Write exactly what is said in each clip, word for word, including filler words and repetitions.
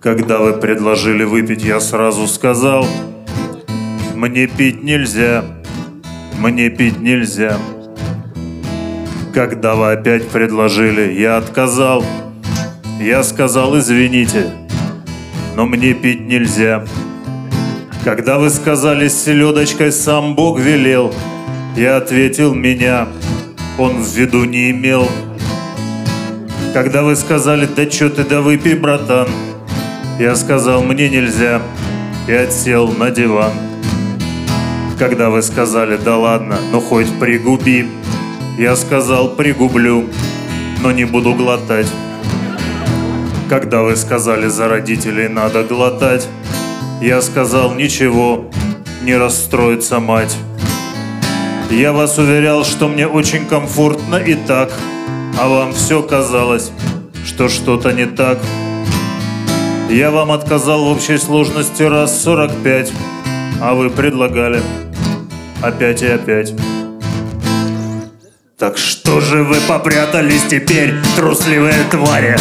Когда вы предложили выпить, я сразу сказал: мне пить нельзя, мне пить нельзя. Когда вы опять предложили, я отказал. Я сказал: извините, но мне пить нельзя. Когда вы сказали: с селедочкой сам Бог велел, я ответил: меня он в виду не имел. Когда вы сказали: да чё ты, да выпей, братан, я сказал: мне нельзя, и отсел на диван. Когда вы сказали: да ладно, ну хоть пригуби, я сказал: пригублю, но не буду глотать. Когда вы сказали: за родителей надо глотать, я сказал: ничего, не расстроится мать. Я вас уверял, что мне очень комфортно и так, а вам все казалось, что что-то не так. Я вам отказал в общей сложности раз сорок пять, а вы предлагали опять и опять. Так что же вы попрятались теперь, трусливые твари?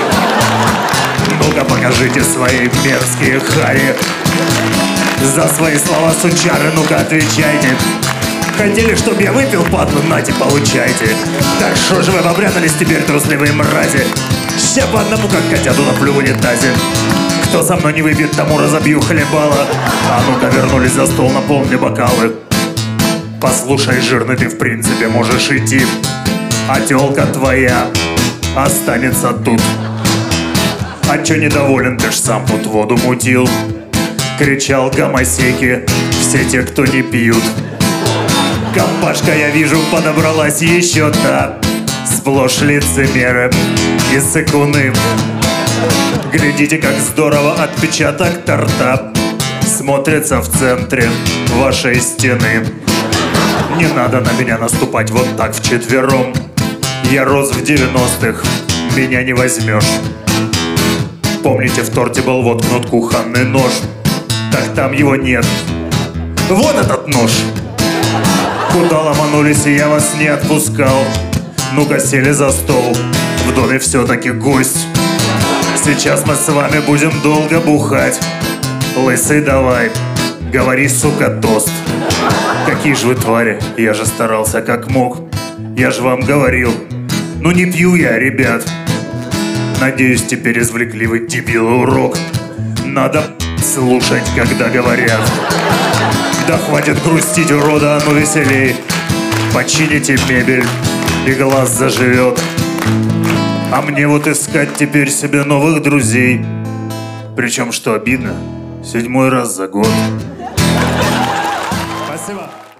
Ну-ка покажите свои мерзкие хари. За свои слова, сучары, ну-ка отвечайте. Хотели, чтоб я выпил, падлу, нате, получайте. Так что же вы попрятались теперь, трусливые мрази? Ща по одному, как котяту наплю в унитазе. Кто со мной не выпьет, тому разобью хлебало. А ну-ка вернулись за стол, наполни бокалы. Послушай, жирный, ты в принципе можешь идти, а тёлка твоя останется тут. А чё недоволен, ты ж сам тут воду мутил? Кричал гомосеки, все те, кто не пьют. Компашка, я вижу, подобралась еще та, сплошь лицемеры и сыкуны. Глядите, как здорово отпечаток торта смотрится в центре вашей стены. Не надо на меня наступать вот так вчетвером. Я рос в девяностых, меня не возьмешь. Помните, в торте был воткнут кухонный нож? Так там его нет. Вот этот нож. Куда ломанулись, и я вас не отпускал. Ну-ка сели за стол, в доме все-таки гость. Сейчас мы с вами будем долго бухать. Лысый, давай, говори, сука, тост. Какие же вы твари, я же старался как мог. Я же вам говорил, ну не пью я, ребят. Надеюсь, теперь извлекли вы, дебилы, урок. Надо слушать, когда говорят. Да хватит грустить, урода, а ну веселей. Почините мебель, и глаз заживет. А мне вот искать теперь себе новых друзей. Причем, что обидно, седьмой раз за год. Спасибо.